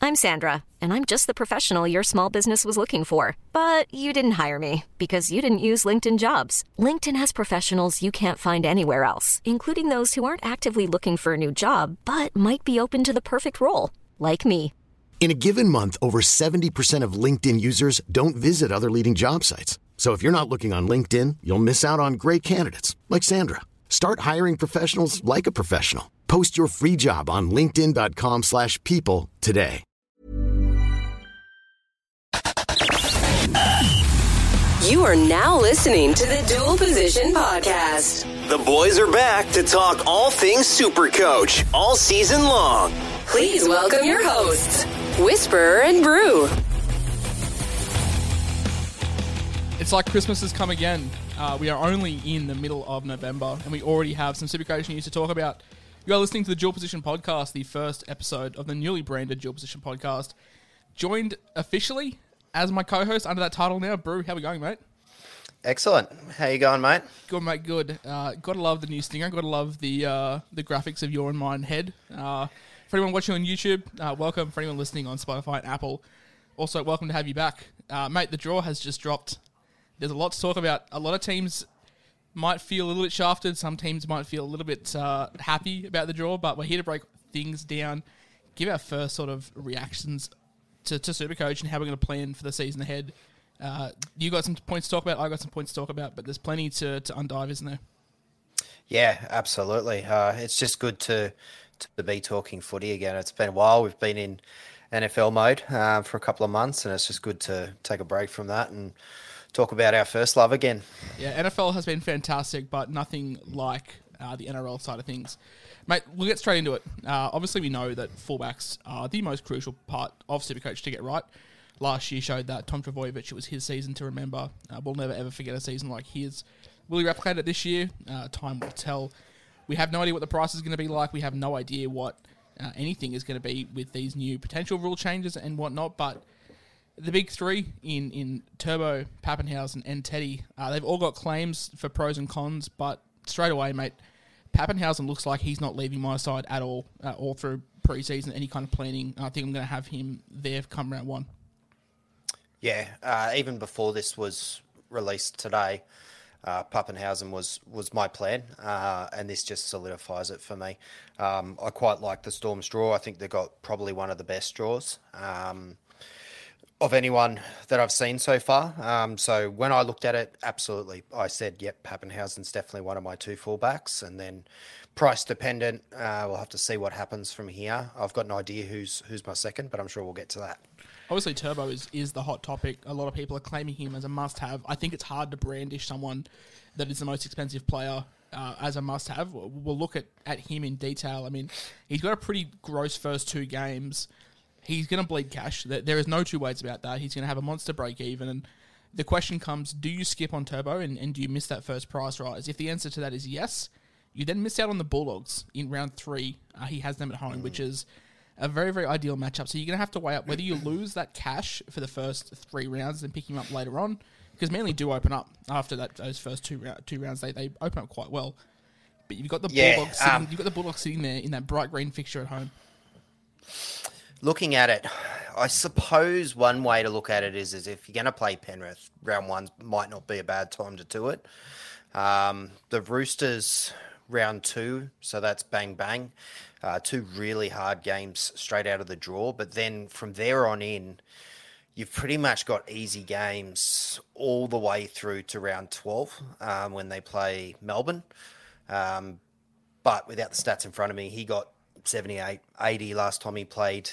I'm Sandra, and I'm just the professional your small business was looking for. But you didn't hire me because you didn't use LinkedIn Jobs. LinkedIn has professionals you can't find anywhere else, including those who aren't actively looking for a new job, but might be open to the perfect role, like me. In a given month, over 70% of LinkedIn users don't visit other leading job sites. So if you're not looking on LinkedIn, you'll miss out on great candidates like Sandra. Start hiring professionals like a professional. Post your free job on linkedin.com/people today. You are now listening to the Dual Position Podcast. The boys are back to talk all things Supercoach all season long. Please welcome your hosts, Whisperer and Brew. It's like Christmas has come again. We are only in the middle of November, and we already have some Supercoach news to talk about. You are listening to the Dual Position Podcast, the first episode of the newly branded Dual Position Podcast. Joined officially as my co-host under that title now, Brew. How we going, mate? Excellent. How you going, mate? Good, mate. Good. Gotta love the new stinger. Gotta love the graphics of your and mine head. For anyone watching on YouTube, welcome. For anyone listening on Spotify and Apple, also welcome to have you back, mate. The draw has just dropped. There's a lot to talk about. A lot of teams might feel a little bit shafted. Some teams might feel a little bit happy about the draw, but we're here to break things down, give our first sort of reactions to Supercoach and how we're going to plan for the season ahead. You got some points to talk about, I got some points to talk about, but there's plenty to undive, isn't there? Yeah, absolutely. It's just good to be talking footy again. It's been a while. We've been in NFL mode for a couple of months, and it's just good to take a break from that and talk about our first love again. Yeah, NFL has been fantastic, but nothing like the NRL side of things. Mate, we'll get straight into it. Obviously, we know that fullbacks are the most crucial part of Supercoach to get right. Last year showed that Tom Trbojevic, it was his season to remember. We'll never, ever forget a season like his. Will he replicate it this year? Time will tell. We have no idea what the price is going to be like. We have no idea what anything is going to be with these new potential rule changes and whatnot, but the big three in Turbo, Pappenhausen, and Teddy, they've all got claims for pros and cons, but straight away, mate, Pappenhausen looks like he's not leaving my side at all through pre-season, any kind of planning. I think I'm going to have him there come round one. Yeah, even before this was released today, Pappenhausen was my plan, and this just solidifies it for me. I quite like the Storm's draw. I think they've got probably one of the best draws of anyone that I've seen so far. So when I looked at it, absolutely, I said, yep, Pappenhausen's definitely one of my two fullbacks. And then price dependent, we'll have to see what happens from here. I've got an idea who's my second, but I'm sure we'll get to that. Obviously, Turbo is the hot topic. A lot of people are claiming him as a must-have. I think it's hard to brandish someone that is the most expensive player as a must-have. We'll look at him in detail. I mean, he's got a pretty gross first two games. He's going to bleed cash. There is no two ways about that. He's going to have a monster break even. And the question comes, do you skip on Turbo and do you miss that first price rise? If the answer to that is yes, you then miss out on the Bulldogs in round 3. He has them at home, which is a very, very ideal matchup. So you're going to have to weigh up whether you lose that cash for the first 3 rounds and pick him up later on, because Manly do open up after those first two rounds. They open up quite well. But you've got the Bulldogs sitting there in that bright green fixture at home. Looking at it, I suppose one way to look at it is if you're going to play Penrith, round 1 might not be a bad time to do it. The Roosters, round 2, so that's bang bang. 2 really hard games straight out of the draw. But then from there on in, you've pretty much got easy games all the way through to round 12 when they play Melbourne. But without the stats in front of me, he got 78, 80 last time he played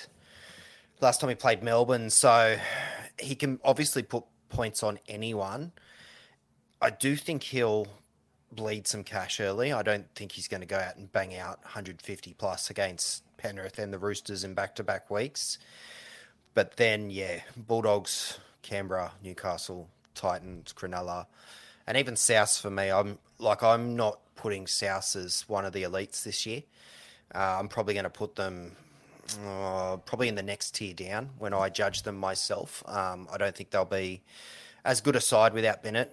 Melbourne. So he can obviously put points on anyone. I do think he'll bleed some cash early. I don't think he's going to go out and bang out 150 plus against Penrith and the Roosters in back-to-back weeks. But then, yeah, Bulldogs, Canberra, Newcastle, Titans, Cronulla, and even South for me. I'm not putting South as one of the elites this year. I'm probably going to put them probably in the next tier down when I judge them myself. I don't think they'll be as good a side without Bennett.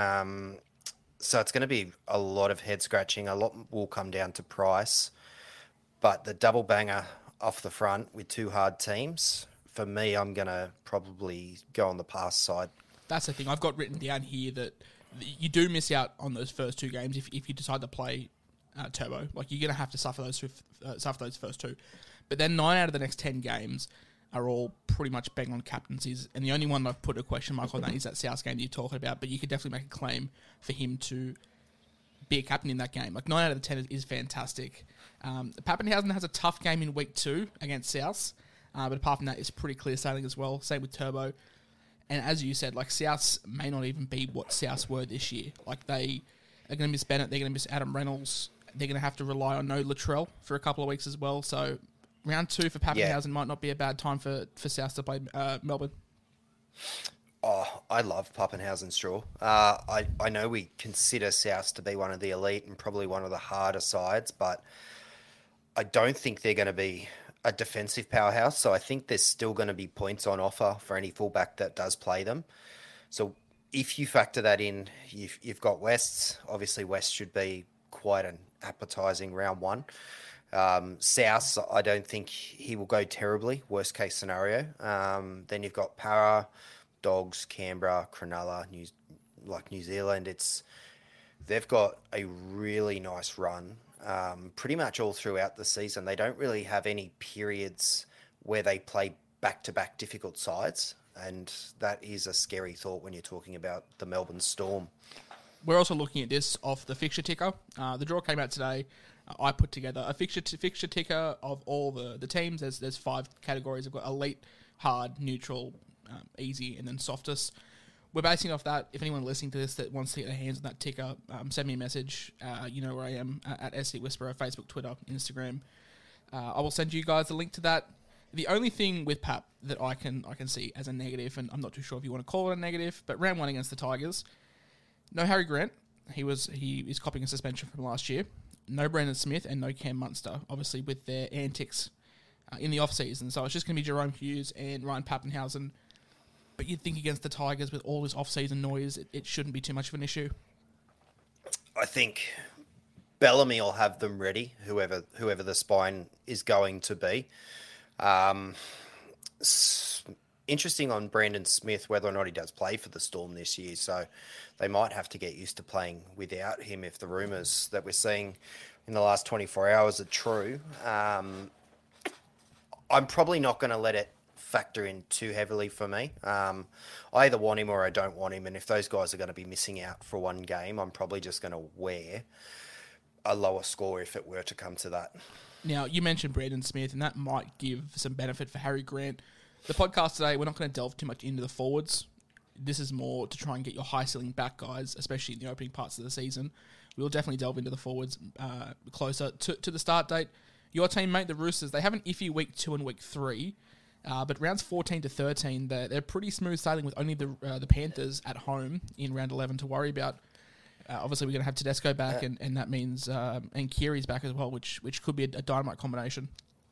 So it's going to be a lot of head scratching. A lot will come down to price. But the double banger off the front with 2 hard teams, for me, I'm going to probably go on the pass side. That's the thing. I've got written down here that you do miss out on those first 2 games if you decide to play Turbo. Like, you're going to have to suffer those first 2. But then 9 out of the next 10 games are all pretty much bang on captaincies. And the only one I've put a question mark on that is that South game that you're talking about. But you could definitely make a claim for him to be a captain in that game. Like, 9 out of the 10 is fantastic. Pappenhausen has a tough game in week 2 against South. But apart from that, it's pretty clear sailing as well. Same with Turbo. And as you said, like, Souths may not even be what Souths were this year. Like, they are going to miss Bennett. They're going to miss Adam Reynolds. They're going to have to rely on no Latrell for a couple of weeks as well. So round 2 for Pappenhausen might not be a bad time for South to play Melbourne. Oh, I love Pappenhausen's draw. I know we consider South to be one of the elite and probably one of the harder sides, but I don't think they're going to be a defensive powerhouse. So I think there's still going to be points on offer for any fullback that does play them. So if you factor that in, you've got Wests. Obviously, West should be quite an appetising round 1. South, I don't think he will go terribly, worst case scenario. Then you've got Para, Dogs, Canberra, Cronulla, New Zealand. They've got a really nice run pretty much all throughout the season. They don't really have any periods where they play back-to-back difficult sides, and that is a scary thought when you're talking about the Melbourne Storm. We're also looking at this off the fixture ticker. The draw came out today. I put together a fixture ticker of all the teams. There's 5 categories. I've got elite, hard, neutral, easy, and then softest. We're basing off that. If anyone listening to this that wants to get their hands on that ticker, send me a message. You know where I am, at SC Whisperer, Facebook, Twitter, Instagram. I will send you guys a link to that. The only thing with Pap that I can see as a negative, and I'm not too sure if you want to call it a negative, but round 1 against the Tigers, no Harry Grant. He is copying a suspension from last year. No Brandon Smith and no Cam Munster, obviously with their antics in the off-season. So it's just going to be Jerome Hughes and Ryan Pappenhausen. But you'd think against the Tigers with all this off-season noise, it shouldn't be too much of an issue. I think Bellamy will have them ready, whoever the spine is going to be. Interesting on Brandon Smith, whether or not he does play for the Storm this year. So they might have to get used to playing without him if the rumours that we're seeing in the last 24 hours are true. I'm probably not going to let it factor in too heavily for me. I either want him or I don't want him. And if those guys are going to be missing out for one game, I'm probably just going to wear a lower score if it were to come to that. Now, you mentioned Brandon Smith, and that might give some benefit for Harry Grant. The podcast today, we're not going to delve too much into the forwards. This is more to try and get your high-ceiling back guys, especially in the opening parts of the season. We'll definitely delve into the forwards closer to the start date. Your team, mate, the Roosters, they have an iffy week 2 and week 3, but rounds 14 to 13, they're pretty smooth sailing with only the Panthers at home in round 11 to worry about. Obviously, we're going to have Tedesco back, and that means and Keary's back as well, which could be a dynamite combination.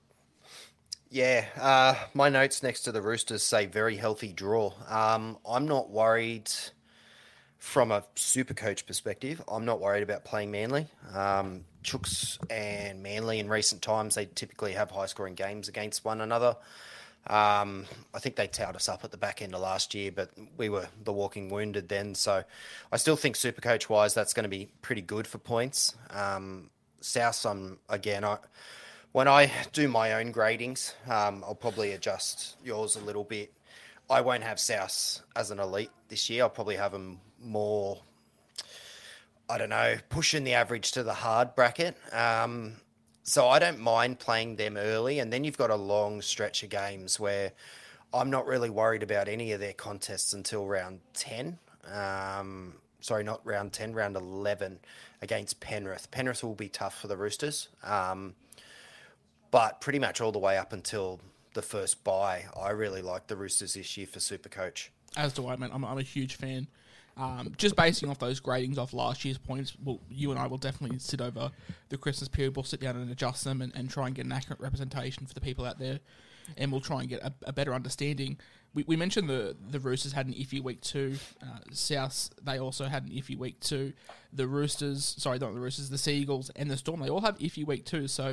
Yeah, my notes next to the Roosters say very healthy draw. I'm not worried from a super coach perspective. I'm not worried about playing Manly. Chooks and Manly in recent times, they typically have high-scoring games against one another. I think they towed us up at the back end of last year, but we were the walking wounded then. So I still think super coach-wise, that's going to be pretty good for points. South, when I do my own gradings, I'll probably adjust yours a little bit. I won't have South as an elite this year. I'll probably have them more, pushing the average to the hard bracket. So I don't mind playing them early. And then you've got a long stretch of games where I'm not really worried about any of their contests until round 10. Sorry, not round 10, round 11 against Penrith. Penrith will be tough for the Roosters. But pretty much all the way up until the first bye, I really like the Roosters this year for Supercoach. As do I, man. I'm a huge fan. Just basing off those gradings off last year's points, you and I will definitely sit over the Christmas period. We'll sit down and adjust them and try and get an accurate representation for the people out there. And we'll try and get a better understanding. We mentioned the Roosters had an iffy week 2. South, they also had an iffy week 2. The Seagulls and the Storm, they all have iffy week 2. So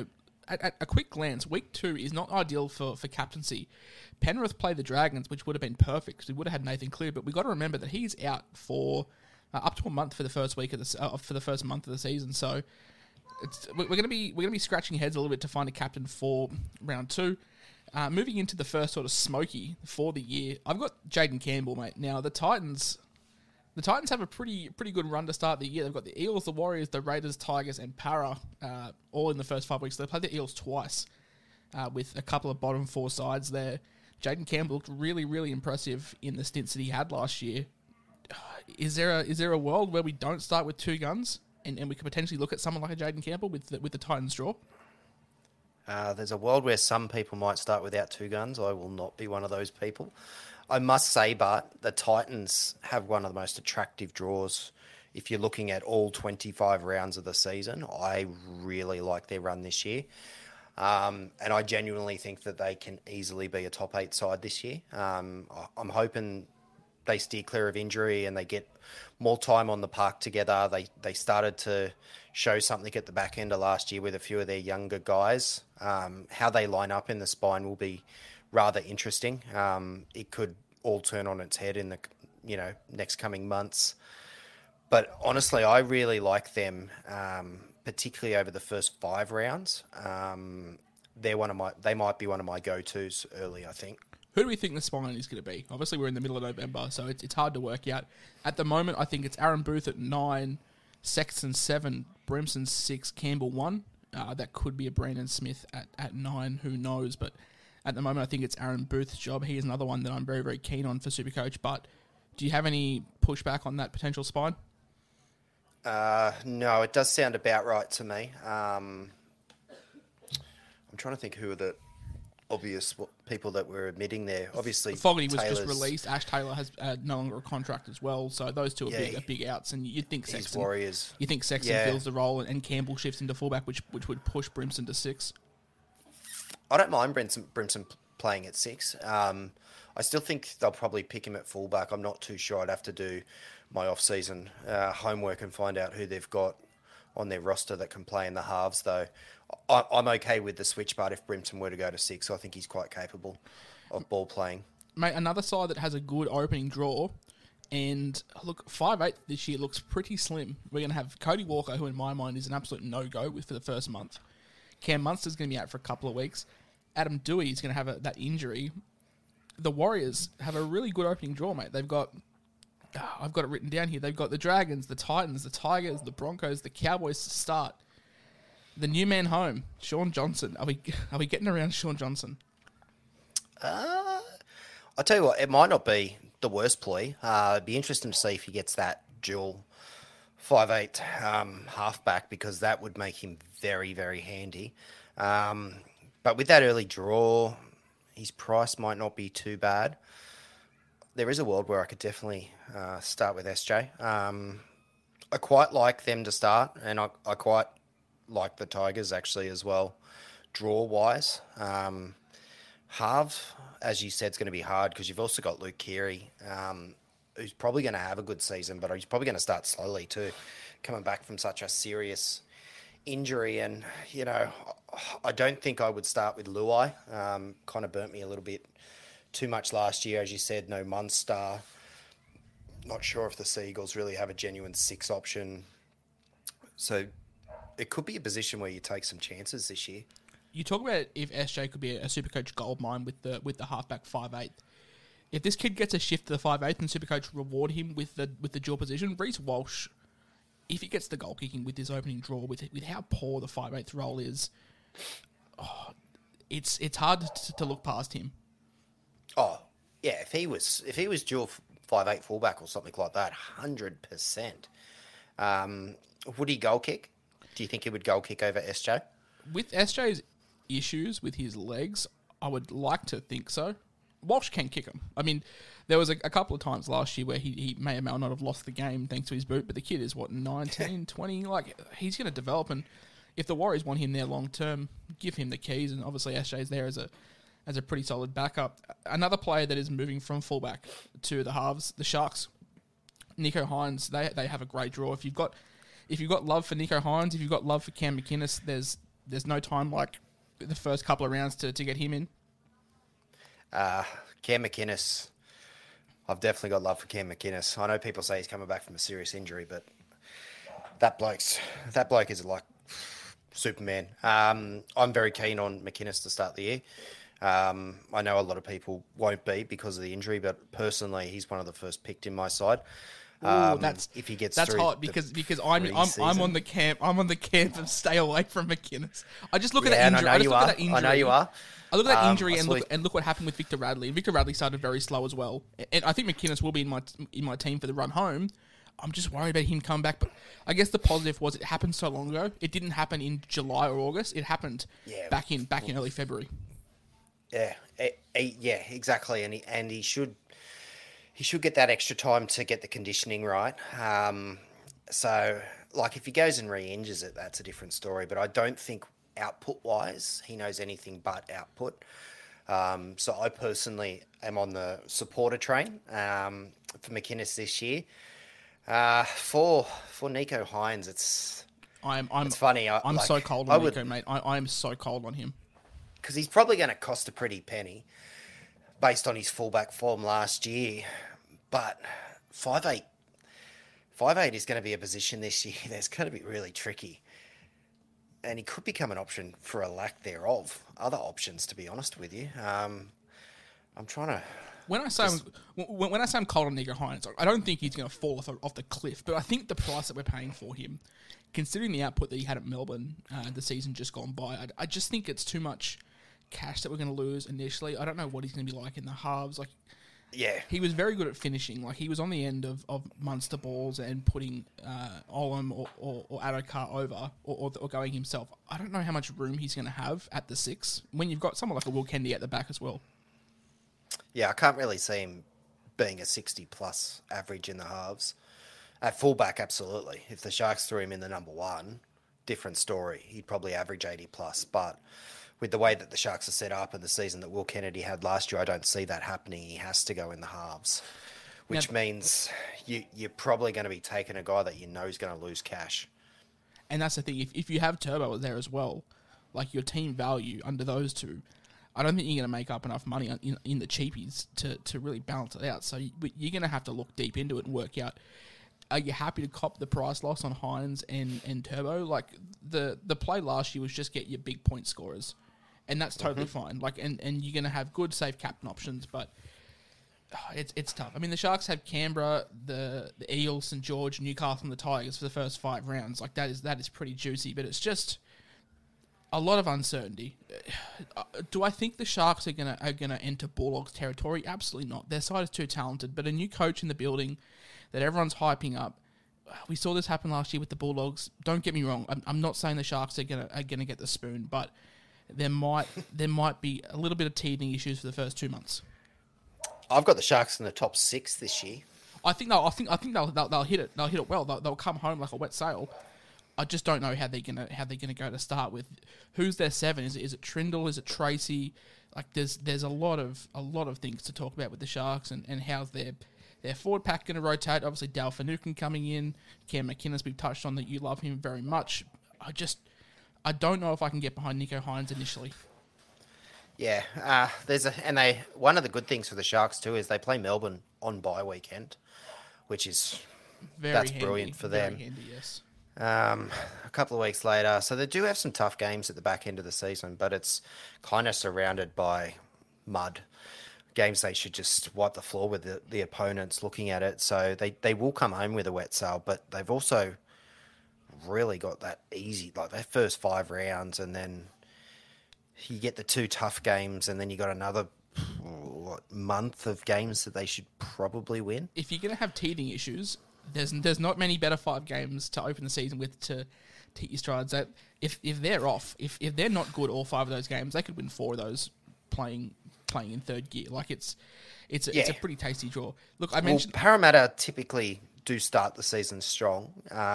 at a quick glance, week 2 is not ideal for captaincy. Penrith play the Dragons, which would have been perfect because we would have had Nathan Clear, but we got to remember that he's out for up to a month for the first week of for the first month of the season. So we're going to be scratching heads a little bit to find a captain for round 2. Moving into the first sort of smoky for the year, I've got Jaden Campbell, mate. Now the Titans have a pretty good run to start the year. They've got the Eels, the Warriors, the Raiders, Tigers, and Para all in the first 5 weeks. They played the Eels twice with a couple of bottom 4 sides there. Jaden Campbell looked really, really impressive in the stints that he had last year. Is there a world where we don't start with 2 guns and we could potentially look at someone like a Jaden Campbell with the Titans draw? There's a world where some people might start without 2 guns. I will not be one of those people. I must say, Bart, the Titans have one of the most attractive draws. If you're looking at all 25 rounds of the season, I really like their run this year. And I genuinely think that they can easily be a top 8 side this year. I'm hoping they steer clear of injury and they get more time on the park together. They started to show something at the back end of last year with a few of their younger guys. How they line up in the spine will be rather interesting. It could all turn on its head in the next coming months. But honestly, I really like them, particularly over the first 5 rounds. They might be one of my go-tos early, I think. Who do we think the spine is going to be? Obviously, we're in the middle of November, so it's hard to work out. At the moment, I think it's Aaron Booth at 9, Sexton 7, Brimson 6, Campbell 1. That could be a Brandon Smith at 9, who knows? But at the moment, I think it's Aaron Booth's job. He is another one that I'm very, very keen on for Supercoach. But do you have any pushback on that potential spine? No, it does sound about right to me. I'm trying to think who are the obvious people that we're admitting there. Obviously, Fogarty was just released. Ash Taylor has no longer a contract as well, so those two are big outs. And you'd think Sexton, Warriors. You think Sexton fills the role, and Campbell shifts into fullback, which would push Brimson to 6. I don't mind Brimson playing at 6. I still think they'll probably pick him at fullback. I'm not too sure. I'd have to do my off-season homework and find out who they've got on their roster that can play in the halves, though. I'm okay with the switch part if Brimson were to go to 6. I think he's quite capable of ball playing. Mate, another side that has a good opening draw, and look, 5'8" this year looks pretty slim. We're going to have Cody Walker, who in my mind is an absolute no-go for the first month. Cam Munster's going to be out for a couple of weeks. Adam Dewey is going to have that injury. The Warriors have a really good opening draw, mate. They've got, I've got it written down here, they've got the Dragons, the Titans, the Tigers, the Broncos, the Cowboys to start. The new man home, Sean Johnson. Are we getting around Sean Johnson? I'll tell you what, it might not be the worst play. It'd be interesting to see if he gets that dual 5'8" halfback, because that would make him very, very handy. But with that early draw, his price might not be too bad. There is a world where I could definitely start with SJ. I quite like them to start, and I quite like the Tigers actually as well, draw-wise. Half, as you said, is going to be hard because you've also got Luke Keary, who's probably going to have a good season, but he's probably going to start slowly too, coming back from such a serious injury. And, I don't think I would start with Luai. Kind of burnt me a little bit too much last year. As you said, no Munster. Not sure if the Seagulls really have a genuine 6 option. So it could be a position where you take some chances this year. You talk about if SJ could be a Supercoach goldmine with the halfback 5'8". If this kid gets a shift to the 5'8" and Supercoach reward him with the dual position, Reece Walsh, if he gets the goal kicking with his opening draw, with how poor the 5'8" role is, it's hard to look past him. Oh yeah, if he was dual 5'8" fullback or something like that, 100%. Would he goal kick? Do you think he would goal kick over SJ? With SJ's issues with his legs, I would like to think so. Walsh can kick him. I mean, there was a couple of times last year where he may or may not have lost the game thanks to his boot, but the kid is, 19, 20? Like, he's going to develop, and if the Warriors want him there long term, give him the keys, and obviously SJ's there as a pretty solid backup. Another player that is moving from fullback to the halves, the Sharks, Nico Hines, they have a great draw. If you've got love for Nico Hines, if you've got love for Cam McInnes, there's no time like the first couple of rounds to get him in? Cam McInnes. I've definitely got love for Cam McInnes. I know people say he's coming back from a serious injury, but that bloke is like Superman. I'm very keen on McInnes to start the year. I know a lot of people won't be because of the injury, but personally, he's one of the first picked in my side. If he gets that's through hot because I'm on the camp of stay away from McInnes. I just look at that injury. I know you are. I look at that injury and look what happened with Victor Radley. Victor Radley started very slow as well, and I think McInnes will be in my team for the run home. I'm just worried about him coming back. But I guess the positive was it happened so long ago. It didn't happen in July or August. It happened back in early February. Yeah, exactly, and he should get that extra time to get the conditioning right. So, like, if he goes and re-injures it, that's a different story. But I don't think output-wise he knows anything but output. So I personally am on the supporter train for McInnes this year. For Nico Hines, it's funny. I'm so cold on Nico, mate. I am so cold on him. Because he's probably going to cost a pretty penny based on his fullback form last year. But 5'8" is going to be a position this year that's going to be really tricky. And he could become an option for a lack thereof. Other options, to be honest with you. I'm trying to... When I say I'm cold on Nico Hines, I don't think he's going to fall off the cliff. But I think the price that we're paying for him, considering the output that he had at Melbourne the season just gone by, I just think it's too much cash that we're going to lose initially. I don't know what he's going to be like in the halves. Like, yeah, he was very good at finishing. Like, he was on the end of Munster balls and putting Olam or Adokar over or going himself. I don't know how much room he's going to have at the 6 when you've got someone like a Will Kennedy at the back as well. Yeah, I can't really see him being a 60-plus average in the halves. At fullback, absolutely. If the Sharks threw him in the number 1, different story. He'd probably average 80-plus. But with the way that the Sharks are set up and the season that Will Kennedy had last year, I don't see that happening. He has to go in the halves, which means you're probably going to be taking a guy that you know is going to lose cash. And that's the thing. If you have Turbo there as well, like your team value under those two, I don't think you're going to make up enough money in the cheapies to really balance it out. So you're going to have to look deep into it and work out, are you happy to cop the price loss on Hines and Turbo? Like, the play last year was just get your big point scorers, and that's totally fine. Like, and you're going to have good safe captain options, but it's tough. I mean, the Sharks have Canberra, the Eels, St George, Newcastle, and the Tigers for the first 5 rounds. Like, that is pretty juicy, but it's just a lot of uncertainty. Do I think the Sharks are gonna enter Bulldogs territory? Absolutely not. Their side is too talented, but a new coach in the building that everyone's hyping up. We saw this happen last year with the Bulldogs. Don't get me wrong. I'm not saying the Sharks are gonna get the spoon, but there might be a little bit of teething issues for the first 2 months. I've got the Sharks in the top 6 this year. I think they'll hit it. They'll hit it well. They'll come home like a wet sail. I just don't know how they're gonna go to start with. Who's their 7? Is it Trindle? Is it Tracy? Like, there's a lot of things to talk about with the Sharks and how's their forward pack going to rotate. Obviously, Dal Finucane coming in, Cam McInnes. We've touched on that. You love him very much. I don't know if I can get behind Nico Hines initially. Yeah, one of the good things for the Sharks too is they play Melbourne on bye weekend, which is that's brilliant for them. Very handy, yes. A couple of weeks later, so they do have some tough games at the back end of the season, but it's kind of surrounded by mud. Games they should just wipe the floor with the opponents looking at it. So they will come home with a wet sail, but they've also really got that easy, like their first 5 rounds, and then you get the 2 tough games, and then you got another month of games that they should probably win. If you're going to have teething issues, there's not many better 5 games to open the season with to hit your strides. That if they're off, if they're not good all 5 of those games, they could win 4 of those playing in third gear. Like, it's a pretty tasty draw. Look, I mentioned Parramatta typically do start the season strong,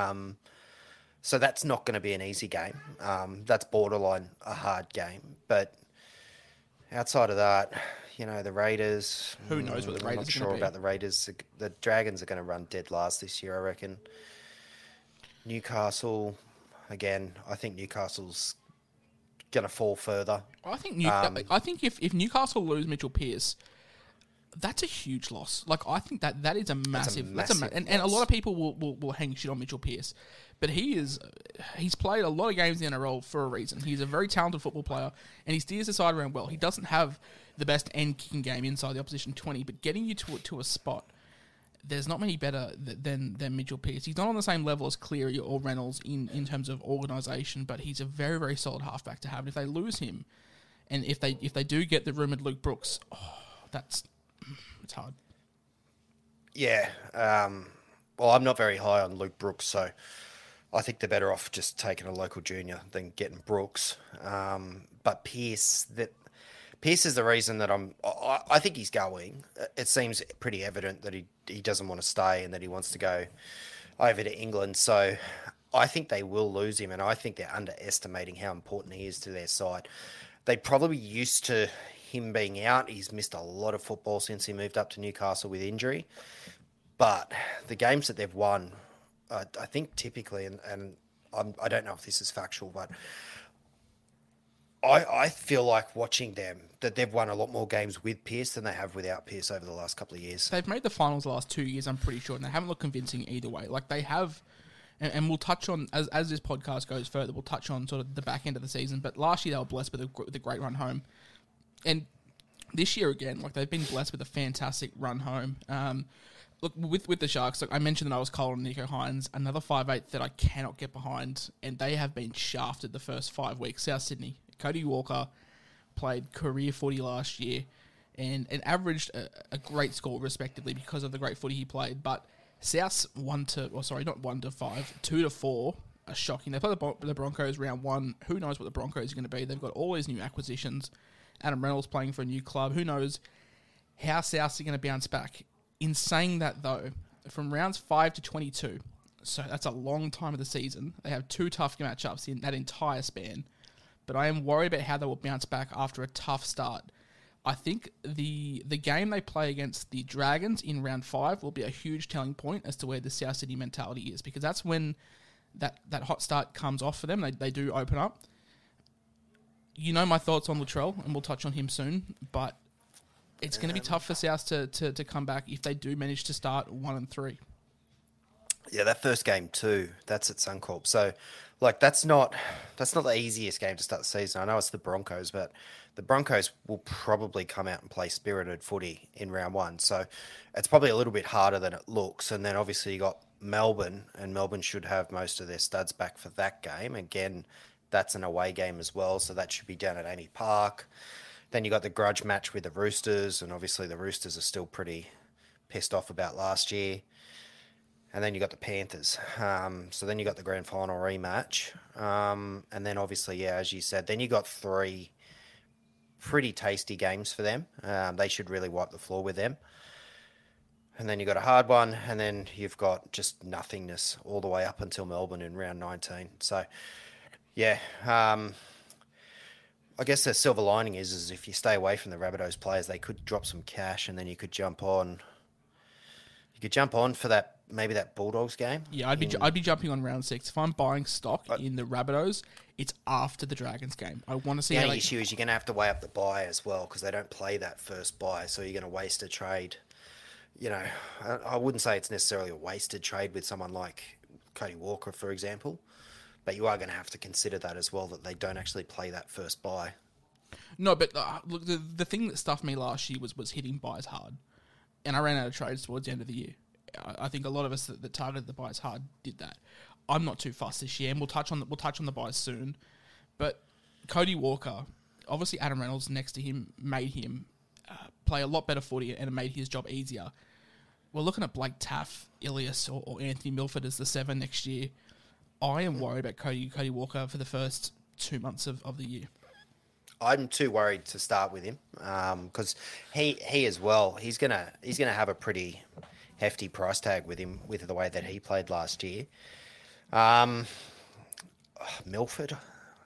so that's not going to be an easy game. That's borderline a hard game, but outside of that, the Raiders. Who knows what the Raiders are going to be? I'm not sure about the Raiders. The Dragons are going to run dead last this year, I reckon. Newcastle, again, I think Newcastle's going to fall further. I think I think if Newcastle lose Mitchell Pearce, that's a huge loss. Like, I think that is a massive... and a lot of people will hang shit on Mitchell Pearce. But he's played a lot of games in the NRL for a reason. He's a very talented football player, and he steers the side around well. He doesn't have the best end kicking game inside the opposition 20, but getting you to a spot, there's not many better than Mitchell Pearce. He's not on the same level as Cleary or Reynolds in terms of organisation, but he's a very, very solid halfback to have. And if they lose him, and if they do get the rumoured Luke Brooks, it's hard. Yeah. Well, I'm not very high on Luke Brooks, so I think they're better off just taking a local junior than getting Brooks. But Pearce is the reason that I think he's going. It seems pretty evident that he doesn't want to stay and that he wants to go over to England. So I think they will lose him, and I think they're underestimating how important he is to their side. They probably used to him being out. He's missed a lot of football since he moved up to Newcastle with injury. But the games that they've won, I think typically, and I don't know if this is factual, but I feel like watching them that they've won a lot more games with Pearce than they have without Pearce over the last couple of years. They've made the finals the last 2 years, I'm pretty sure, and they haven't looked convincing either way. Like, they have, and we'll touch on, as this podcast goes further, we'll touch on sort of the back end of the season, but last year they were blessed with a great run home. And this year again, like, they've been blessed with a fantastic run home. Look, with the Sharks, like I mentioned that I was cold on Nico Hines, another 5'8" that I cannot get behind, and they have been shafted the first 5 weeks. South Sydney, Cody Walker played career footy last year and averaged a great score respectively because of the great footy he played. But South's 2-4 are shocking. They play the Broncos round 1. Who knows what the Broncos are going to be? They've got all these new acquisitions. Adam Reynolds playing for a new club. Who knows how Souths are going to bounce back? In saying that, though, from rounds 5 to 22, so that's a long time of the season, they have 2 tough matchups in that entire span. But I am worried about how they will bounce back after a tough start. I think the game they play against the Dragons in round 5 will be a huge telling point as to where the South Sydney mentality is, because that's when that hot start comes off for them. They do open up. You know my thoughts on Latrell, and we'll touch on him soon, but it's going to be tough for South to come back if they do manage to start 1-3. Yeah, that first game too, that's at Suncorp. So, like, that's not the easiest game to start the season. I know it's the Broncos, but the Broncos will probably come out and play spirited footy in round 1. So it's probably a little bit harder than it looks. And then obviously you got Melbourne, and Melbourne should have most of their studs back for that game. Again, that's an away game as well, so that should be down at Amy Park. Then you got the grudge match with the Roosters, and obviously the Roosters are still pretty pissed off about last year. And then you got the Panthers. So then you got the grand final rematch. And then obviously, yeah, as you said, then you got 3 pretty tasty games for them. They should really wipe the floor with them. And then you got a hard one, and then you've got just nothingness all the way up until Melbourne in round 19. So, yeah, I guess the silver lining is if you stay away from the Rabbitohs players, they could drop some cash, and then you could jump on. You could jump on for that, maybe that Bulldogs game. Yeah, I'd be jumping on round 6 if I'm buying stock in the Rabbitohs. It's after the Dragons game. I want to see. The only issue is you're going to have to weigh up the buy as well, because they don't play that first buy, so you're going to waste a trade. You know, I wouldn't say it's necessarily a wasted trade with someone like Cody Walker, for example. But you are going to have to consider that as well, that they don't actually play that first buy. No, but look, the thing that stuffed me last year was hitting buys hard. And I ran out of trades towards the end of the year. I think a lot of us that targeted the buys hard did that. I'm not too fussed this year, and we'll touch on the buys soon. But Cody Walker, obviously Adam Reynolds next to him made him play a lot better footy, and it made his job easier. We're looking at Blake Taff, Ilias, or Anthony Milford as the 7 next year. I am worried about Cody Walker for the first 2 months of the year. I'm too worried to start with him because he as well. He's gonna have a pretty hefty price tag with him with the way that he played last year. Milford,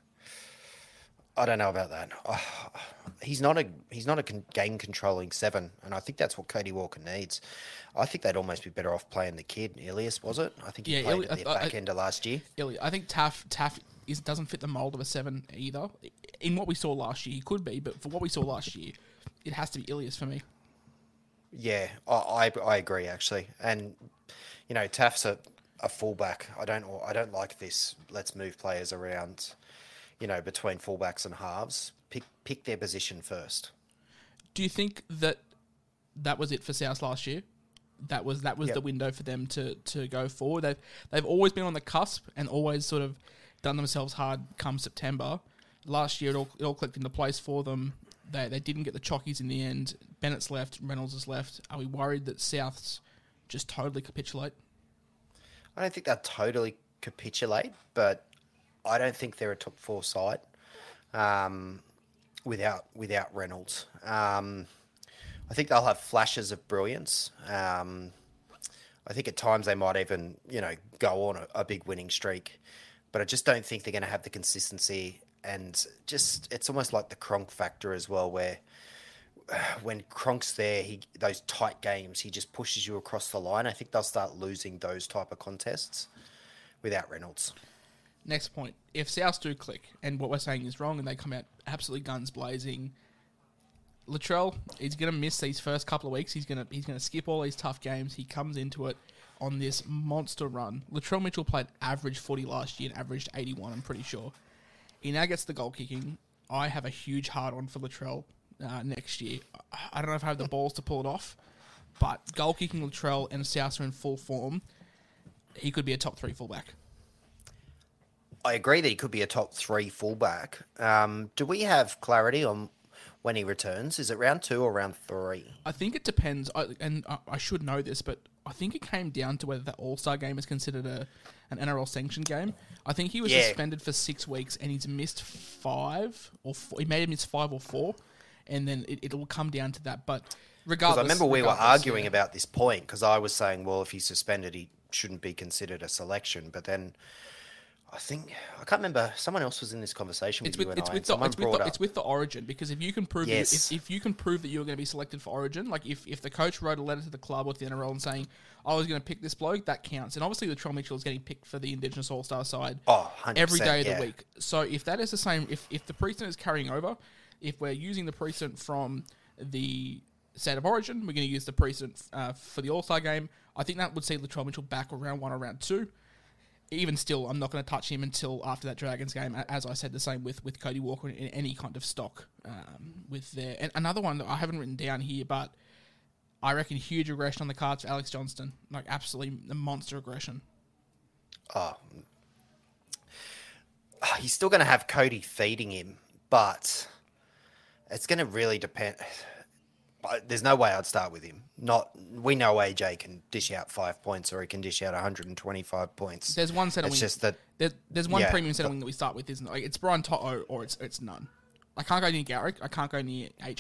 I don't know about that. He's not a game controlling 7, and I think that's what Cody Walker needs. I think they'd almost be better off playing the kid. Ilias, was it? I think he played at the back end of last year. I think Taff doesn't fit the mould of a 7 either. In what we saw last year, he could be, but for what we saw last year, it has to be Ilias for me. Yeah, I agree actually, and Taft's a fullback. I don't like this. Let's move players around, between fullbacks and halves. Pick their position first. Do you think that was it for South last year? That was the window for them to go forward. They've always been on the cusp and always sort of done themselves hard come September. Last year it all clicked into place for them. They didn't get the chockies in the end. Bennett's left, Reynolds is left. Are we worried that Souths just totally capitulate? I don't think they'll totally capitulate, but I don't think they're a top 4 side without Reynolds. I think they'll have flashes of brilliance. I think at times they might even, go on a big winning streak, but I just don't think they're going to have the consistency. And just, it's almost like the Cronk factor as well, where when Cronk's there, those tight games, he just pushes you across the line. I think they'll start losing those type of contests without Reynolds. Next point. If Souths do click, and what we're saying is wrong, and they come out absolutely guns blazing, Latrell, he's going to miss these first couple of weeks. He's going to skip all these tough games. He comes into it on this monster run. Latrell Mitchell played average footy last year and averaged 81, I'm pretty sure. He now gets the goal kicking. I have a huge hard-on for Latrell next year. I don't know if I have the balls to pull it off, but goal kicking Latrell and Souths are in full form. He could be a top 3 fullback. I agree that he could be a top 3 fullback. Do we have clarity on when he returns? Is it round 2 or round 3? I think it depends, and I should know this, but I think it came down to whether the All-Star game is considered an NRL sanctioned game. I think he was suspended for 6 weeks, and he's missed 5 or 4. He may have missed 5 or 4, and then it'll come down to that. But regardless, I remember we were arguing about this point because I was saying, well, if he's suspended, he shouldn't be considered a selection. But then I can't remember. Someone else was in this conversation with you and I. It's with the Origin, because if you can prove if you can prove that you're going to be selected for Origin, like if the coach wrote a letter to the club or to the NRL and saying, I was going to pick this bloke, that counts. And obviously Latrell Mitchell is getting picked for the Indigenous All-Star side 100%, every day of the week. So if that is the same, if the precedent is carrying over, if we're using the precedent from the state of Origin, we're going to use the precedent for the All-Star game, I think that would see Latrell Mitchell back around 1 or round 2. Even still, I'm not going to touch him until after that Dragons game. As I said, the same with Cody Walker in any kind of stock with there. And another one that I haven't written down here, but I reckon huge aggression on the cards for Alex Johnston. Like, absolutely a monster aggression. He's still going to have Cody feeding him, but it's going to really depend. There's no way I'd start with him. We know AJ can dish out 5 points or he can dish out 125 points. There's one centre wing. It's just that there's one premium centre wing that we start with, isn't it? Like, it's Brian To'o or it's none. I can't go near Garrick. I can't go near AJ.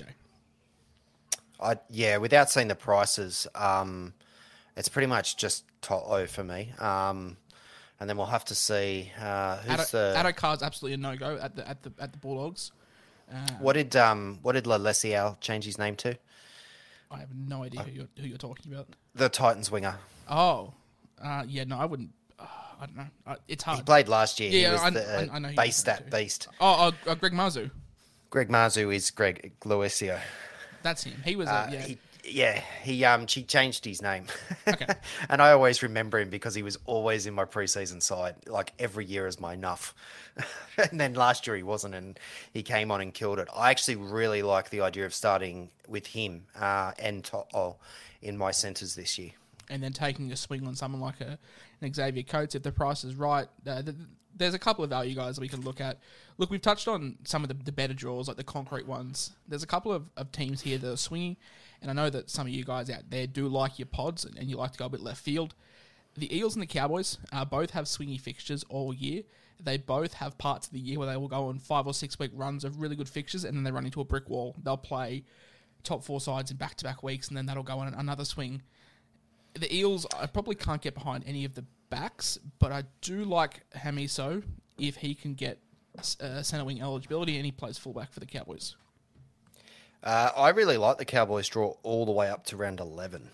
Without seeing the prices, it's pretty much just To'o for me. And then we'll have to see who's Addo Carr's absolutely a no-go at the Bulldogs. What did Lalesiao change his name to? I have no idea who you're talking about. The Titans winger. Oh, no, I wouldn't. I don't know. It's hard. He played last year. Yeah, he was I know base stat beast. Greg Marzhew. Greg Marzhew is Greg Lalesiao. That's him. He was. She changed his name. Okay. And I always remember him because he was always in my preseason side, like every year as my nuff. And then last year he wasn't, and he came on and killed it. I actually really like the idea of starting with him and To'o in my centres this year. And then taking a swing on someone like an Xavier Coates if the price is right. There's a couple of value guys that we can look at. Look, we've touched on some of the better draws, like the concrete ones. There's a couple of teams here that are swinging, and I know that some of you guys out there do like your pods and you like to go a bit left field. The Eels and the Cowboys both have swingy fixtures all year. They both have parts of the year where they will go on 5 or 6 week runs of really good fixtures, and then they run into a brick wall. They'll play top 4 sides in back-to-back weeks, and then that'll go on another swing. The Eels, I probably can't get behind any of the backs, but I do like Hamiso if he can get centre wing eligibility and he plays fullback for the Cowboys. I really like the Cowboys draw all the way up to round 11.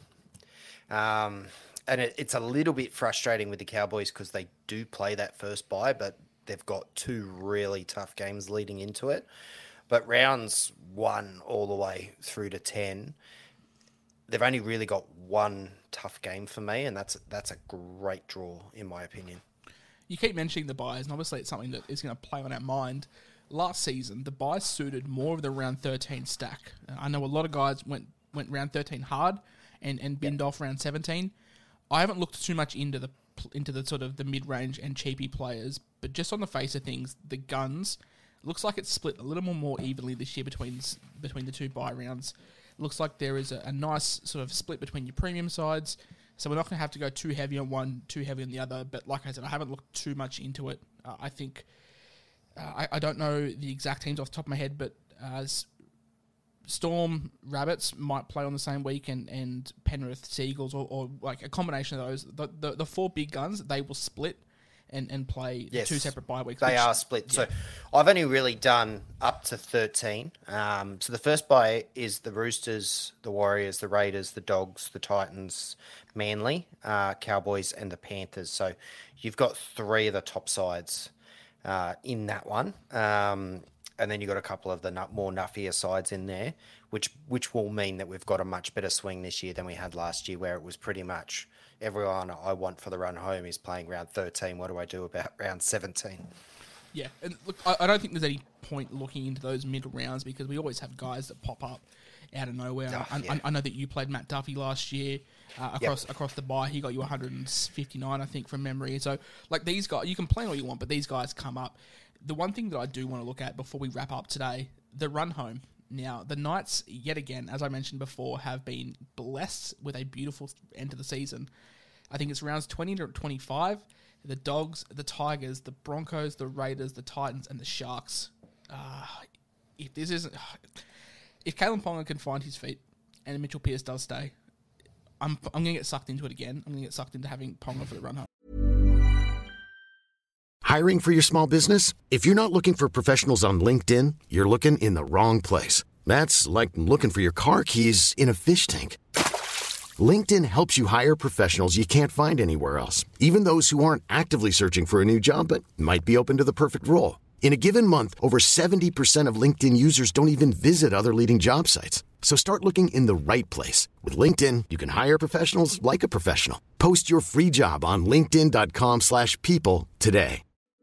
And it's a little bit frustrating with the Cowboys because they do play that first bye, but they've got 2 really tough games leading into it. But rounds 1 all the way through to 10, they've only really got 1 tough game for me, and that's a great draw, in my opinion. You keep mentioning the buys, and obviously it's something that is going to play on our mind. Last season, the buys suited more of the round 13 stack. I know a lot of guys went round 13 hard and binned off round 17. I haven't looked too much into the sort of the mid-range and cheapy players, but just on the face of things, the guns, looks like it's split a little more evenly this year between the 2 buy rounds. Looks like there is a nice sort of split between your premium sides, so we're not going to have to go too heavy on one, too heavy on the other. But like I said, I haven't looked too much into it. I think I don't know the exact teams off the top of my head, but Storm Rabbits might play on the same week, and Penrith Seagulls, or like a combination of those. The 4 big guns, they will split and play 2 separate bye weeks. They are split. Yeah. So I've only really done up to 13. So the first bye is the Roosters, the Warriors, the Raiders, the Dogs, the Titans, Manly, Cowboys, and the Panthers. So you've got 3 of the top sides in that one. And then you've got a couple of the more nuffier sides in there, which will mean that we've got a much better swing this year than we had last year, where it was pretty much everyone I want for the run home is playing round 13. What do I do about round 17? Yeah, and look, I don't think there's any point looking into those middle rounds, because we always have guys that pop up out of nowhere. I know that you played Matt Duffy last year across the bye. He got you 159, I think, from memory. So, like, these guys, you can plan all you want, but these guys come up. The one thing that I do want to look at before we wrap up today, the run home. Now, the Knights, yet again, as I mentioned before, have been blessed with a beautiful end to the season. I think it's rounds 20 to 25. The Dogs, the Tigers, the Broncos, the Raiders, the Titans, and the Sharks. If Kalen Ponga can find his feet and Mitchell Pearce does stay, I'm going to get sucked into it again. I'm going to get sucked into having Ponga for the run home. Hiring for your small business? If you're not looking for professionals on LinkedIn, you're looking in the wrong place. That's like looking for your car keys in a fish tank. LinkedIn helps you hire professionals you can't find anywhere else, even those who aren't actively searching for a new job but might be open to the perfect role. In a given month, over 70% of LinkedIn users don't even visit other leading job sites. So start looking in the right place. With LinkedIn, you can hire professionals like a professional. Post your free job on linkedin.com/people today.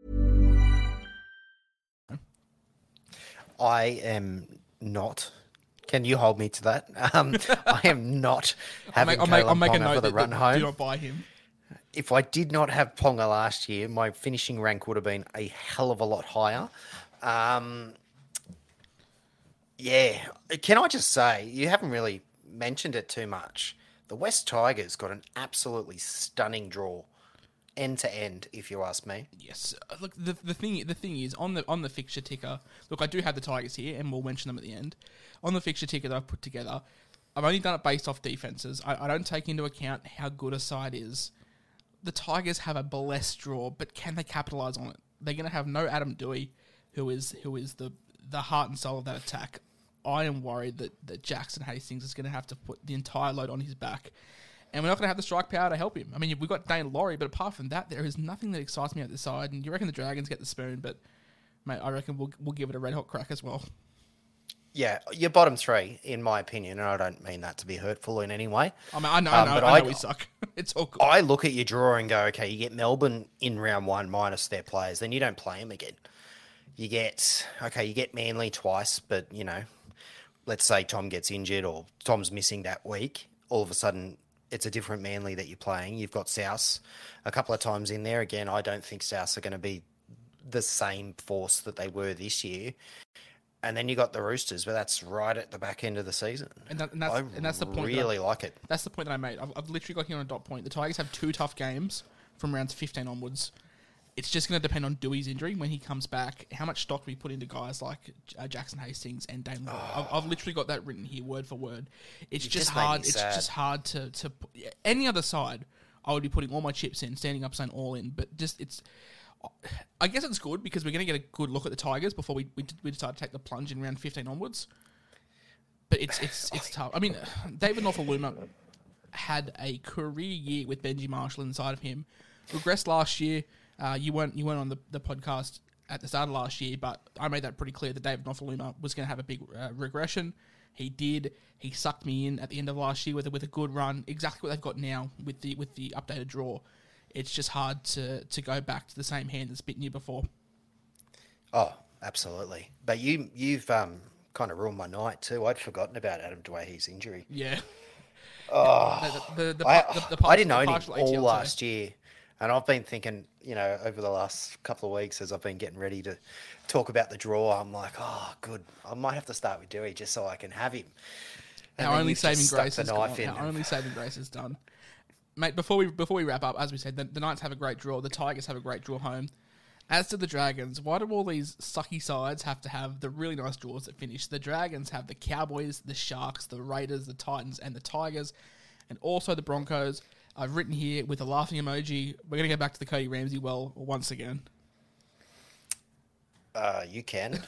I am not. Can you hold me to that? I am not having Kalen Ponga for the run home. Do not buy him. If I did not have Ponga last year, my finishing rank would have been a hell of a lot higher. Yeah. Can I just say, you haven't really mentioned it too much. The West Tigers got an absolutely stunning draw, end to end, if you ask me. Yes. Look, the thing is, on the fixture ticker, look, I do have the Tigers here, and we'll mention them at the end. On the fixture ticker that I've put together, I've only done it based off defenses. I don't take into account how good a side is. The Tigers have a blessed draw, but can they capitalise on it? They're going to have no Adam Dewey, who is the heart and soul of that attack. I am worried that Jackson Hastings is going to have to put the entire load on his back. And we're not going to have the strike power to help him. I mean, we've got Dane Laurie, but apart from that, there is nothing that excites me at this side. And you reckon the Dragons get the spoon, but, mate, I reckon we'll give it a red-hot crack as well. Yeah, your bottom 3, in my opinion, and I don't mean that to be hurtful in any way. I mean, I know we suck. It's all good. I look at your draw and go, okay, you get Melbourne in round 1 minus their players, then you don't play them again. You get Manly twice, but, you know, let's say Tom gets injured or Tom's missing that week, all of a sudden it's a different Manly that you're playing. You've got South a couple of times in there. Again, I don't think South are going to be the same force that they were this year. And then you got the Roosters, but that's right at the back end of the season. And that's the point. Really like it. That's the point that I made. I've literally got here on a dot point. The Tigers have 2 tough games from rounds 15 onwards. It's just going to depend on Dewey's injury when he comes back. How much stock we put into guys like Jackson Hastings and Dane Laurie. I've literally got that written here, word for word. It's just hard. It's just hard to any other side. I would be putting all my chips in, standing up, saying all in. But just it's. I guess it's good because we're going to get a good look at the Tigers before we decide to take the plunge in round 15 onwards. But it's tough. I mean, David Nofaluma had a career year with Benji Marshall inside of him. Regressed last year. You weren't on the podcast at the start of last year, but I made that pretty clear that David Nofaluma was going to have a big regression. He did. He sucked me in at the end of last year with a good run. Exactly what they've got now with the updated draw. It's just hard to go back to the same hand that's bitten you before. Oh, absolutely. But you've kind of ruined my night too. I'd forgotten about Adam Dwayne's injury. Yeah. Oh, I didn't own him all last year. And I've been thinking, over the last couple of weeks as I've been getting ready to talk about the draw, I'm like, oh, good. I might have to start with Dewey just so I can have him. And our only saving grace is gone. Our only saving grace is done. Mate, before we wrap up, as we said, the Knights have a great draw. The Tigers have a great draw home. As to the Dragons, why do all these sucky sides have to have the really nice draws that finish? The Dragons have the Cowboys, the Sharks, the Raiders, the Titans, and the Tigers, and also the Broncos. I've written here with a laughing emoji, we're going to go back to the Cody Ramsey well once again. You can.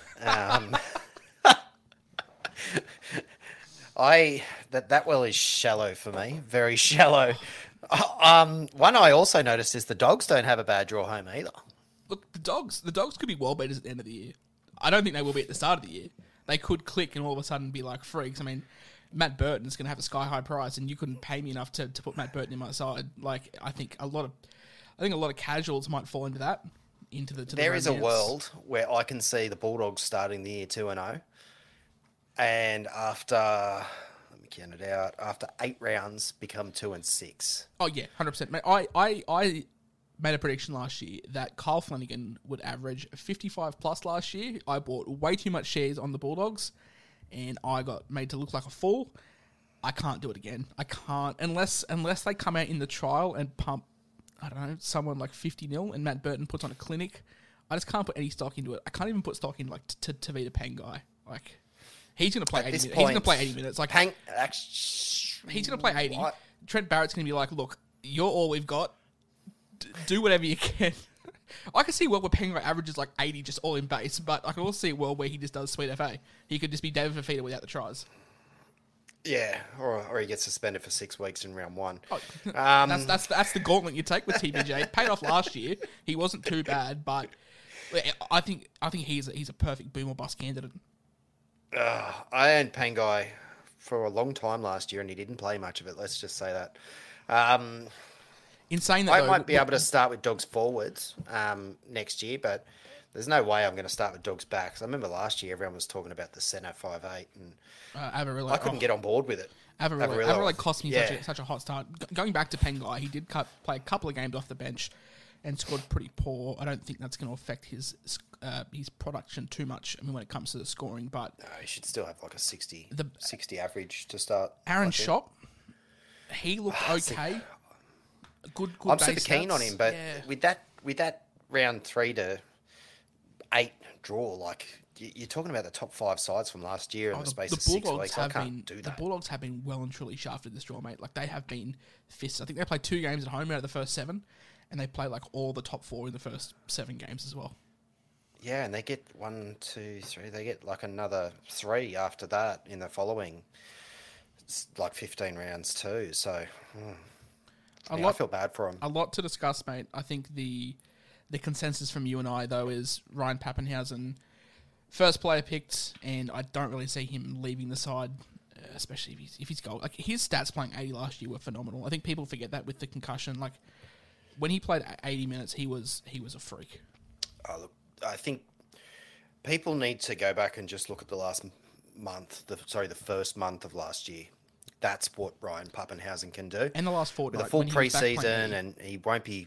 That well is shallow for me. Very shallow. One I also noticed is the Dogs don't have a bad draw home either. Look, the Dogs could be world beaters at the end of the year. I don't think they will be at the start of the year. They could click and all of a sudden be like freaks. I mean, Matt Burton is going to have a sky-high price, and you couldn't pay me enough to put Matt Burton in my side. Like, I think a lot of casuals might fall into that. There is a world where I can see the Bulldogs starting the year 2-0, and after, let me count it out, after 8 rounds become 2-6. Oh yeah, 100%. Mate, I made a prediction last year that Kyle Flanagan would average 55 plus last year. I bought way too much shares on the Bulldogs, and I got made to look like a fool. I can't do it again. I can't unless they come out in the trial and pump, I don't know, someone like 50-0 and Matt Burton puts on a clinic. I just can't put any stock into it. I can't even put stock in like Tavita Pangai. Like, he's going to play 80 minutes. He's going to play 80 minutes. Like, he's going to play 80. What? Trent Barrett's going to be like, look, you're all we've got. Do whatever you can. I can see a world where Pangai averages like 80 just all in base, but I can also see a world where he just does sweet FA. He could just be David Fafita without the tries. Yeah, or he gets suspended for 6 weeks in round 1. Oh, that's the gauntlet you take with TBJ. It paid off last year. He wasn't too bad, but I think he's a perfect boom or bust candidate. I owned Pangai for a long time last year, and he didn't play much of it. Let's just say that. In saying that, I might be able to start with Dogs forwards next year, but there's no way I'm going to start with Dogs backs. I remember last year everyone was talking about the centre 5'8", and I couldn't get on board with it. Averillo cost me such a hot start. Going back to Pangai, he did play a couple of games off the bench and scored pretty poor. I don't think that's going to affect his production too much. I mean, when it comes to the scoring, but no, he should still have like a 60 average to start. Aaron Schopp, he looked okay. Good. I'm super keen on him, but with that round 3 to 8 draw, like you're talking about the top 5 sides from last year in the space of 6 weeks. I can't do that. The Bulldogs have been well and truly shafted this draw, mate. Like, they have been fists. I think they played 2 games at home out of the first 7, and they play like all the top 4 in the first 7 games as well. Yeah, and they get 1, 2, 3. They get like another 3 after that in the following. It's like 15 rounds too. So. I feel bad for him. A lot to discuss, mate. I think the consensus from you and I, though, is Ryan Pappenhausen, first player picked, and I don't really see him leaving the side, especially if he's goal. Like, his stats playing 80 last year were phenomenal. I think people forget that with the concussion. Like, when he played 80 minutes, he was a freak. Look, I think people need to go back and just look at the last month, the first month of last year. That's what Ryan Pappenhausen can do. And the last fortnight. With a full pre-season, and he won't be,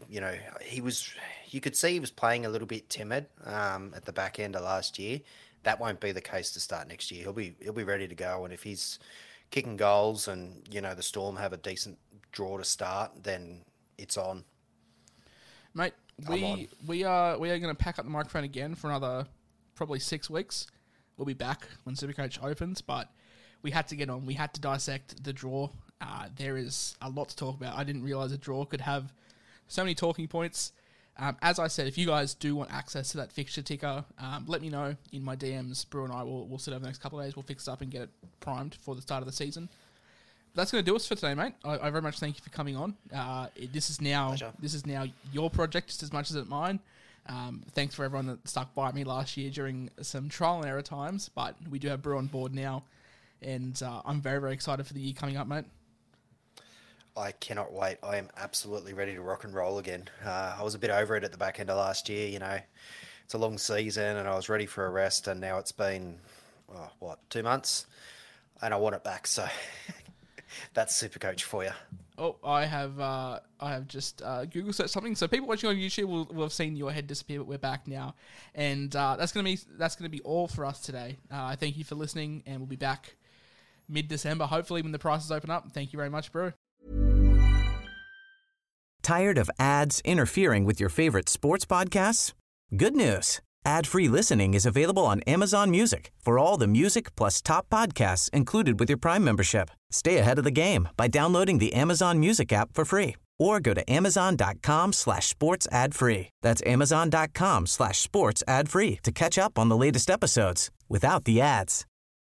you could see he was playing a little bit timid at the back end of last year. That won't be the case to start next year. He'll be ready to go. And if he's kicking goals and, the Storm have a decent draw to start, then it's on. Mate, we are going to pack up the microphone again for another probably 6 weeks. We'll be back when Supercoach opens, but we had to get on. We had to dissect the draw. There is a lot to talk about. I didn't realise a draw could have so many talking points. As I said, if you guys do want access to that fixture ticker, let me know in my DMs. Brew and I will sit over the next couple of days. We'll fix it up and get it primed for the start of the season. that's going to do us for today, mate. I very much thank you for coming on. This is now your project just as much as it's mine. Thanks for everyone that stuck by me last year during some trial and error times, but we do have Brew on board now, and I'm very, very excited for the year coming up, mate. I cannot wait. I am absolutely ready to rock and roll again. I was a bit over it at the back end of last year. You know, it's a long season and I was ready for a rest, and now it's been, 2 months, and I want it back. So that's Supercoach for you. Oh, I have just Google searched something. So people watching on YouTube will have seen your head disappear, but we're back now, and that's gonna be all for us today. I thank you for listening, and we'll be back mid-December, hopefully when the prices open up. Thank you very much, Brew. Tired of ads interfering with your favorite sports podcasts? Good news. Ad-free listening is available on Amazon Music for all the music plus top podcasts included with your Prime membership. Stay ahead of the game by downloading the Amazon Music app for free or go to amazon.com/sports ad free. That's amazon.com/sports ad free to catch up on the latest episodes without the ads.